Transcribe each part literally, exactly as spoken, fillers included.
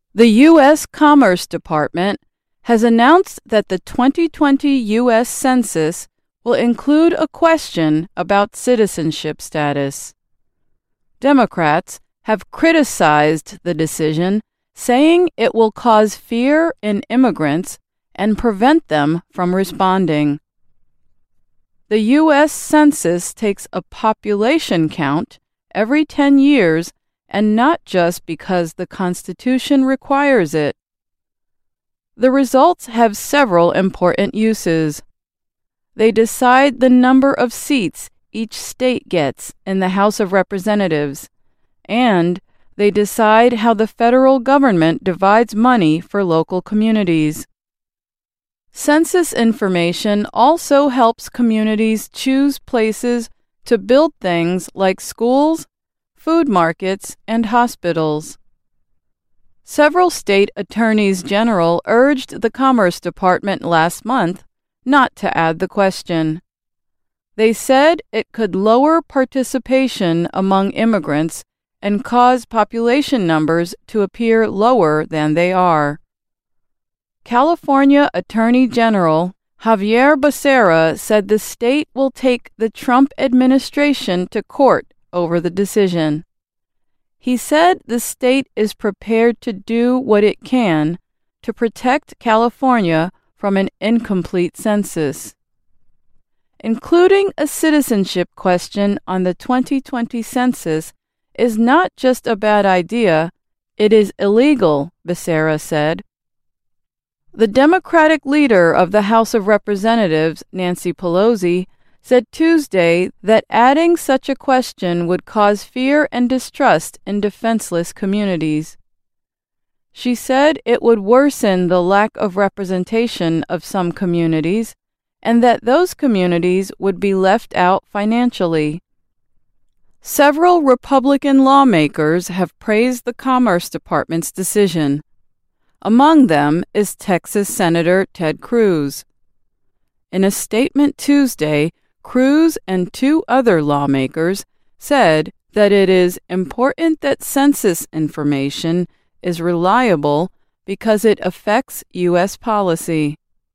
The U S Commerce Department has announced that the twenty twenty U S Census will include a question about citizenship status. Democrats have criticized the decision, saying it will cause fear in immigrants and prevent them from responding. The U S Census takes a population count every ten years and not just because the Constitution requires it. The results have several important uses. They decide the number of seats each state gets in the House of Representatives, and they decide how the federal government divides money for local communities. Census information also helps communities choose places to build things like schools, food markets, and hospitals. Several state attorneys general urged the Commerce Department last month not to add the question. They said it could lower participation among immigrants and cause population numbers to appear lower than they are. California Attorney General Xavier Becerra said the state will take the Trump administration to court over the decision. He said the state is prepared to do what it can to protect California from an incomplete census. Including a citizenship question on the twenty twenty census is not just a bad idea, it is illegal, Becerra said. The Democratic leader of the House of Representatives, Nancy Pelosi, said Tuesday that adding such a question would cause fear and distrust in defenseless communities. She said it would worsen the lack of representation of some communities and that those communities would be left out financially. Several Republican lawmakers have praised the Commerce Department's decision. Among them is Texas Senator Ted Cruz. In a statement Tuesday, Cruz and two other lawmakers said that it is important that census information is reliable because it affects U S policy.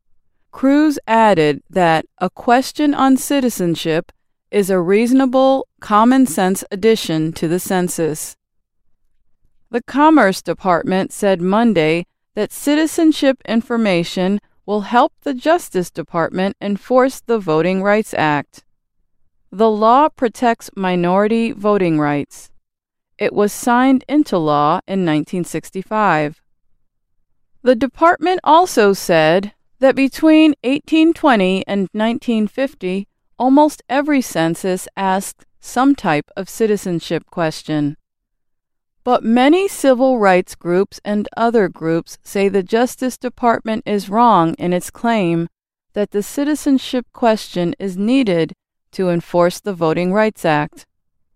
Cruz added that a question on citizenship is a reasonable, common-sense addition to the census. The Commerce Department said Monday that citizenship information will help the Justice Department enforce the Voting Rights Act. The law protects minority voting rights. It was signed into law in nineteen sixty-five. The department also said that between eighteen twenty and nineteen fifty, almost every census asked some type of citizenship question. But many civil rights groups and other groups say the Justice Department is wrong in its claim that the citizenship question is needed to enforce the Voting Rights Act.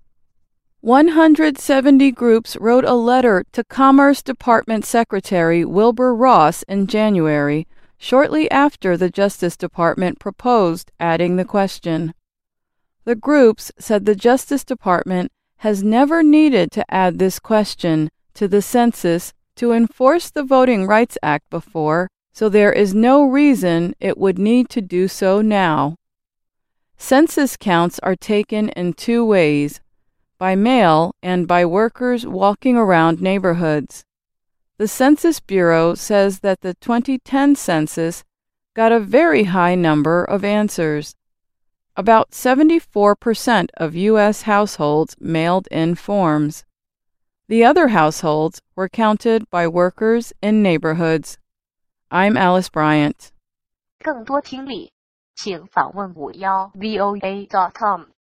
one hundred seventy groups wrote a letter to Commerce Department Secretary Wilbur Ross in January, shortly after the Justice Department proposed adding the question. The groups said the Justice Department has never needed to add this question to the census to enforce the Voting Rights Act before, so there is no reason it would need to do so now. Census counts are taken in two ways, by mail and by workers walking around neighborhoods. The Census Bureau says that the twenty ten census got a very high number of answers. About seventy-four percent of U S households mailed in forms. The other households were counted by workers in neighborhoods. I'm Alice Bryant. 更多听力，请访问五幺 V O A dot com。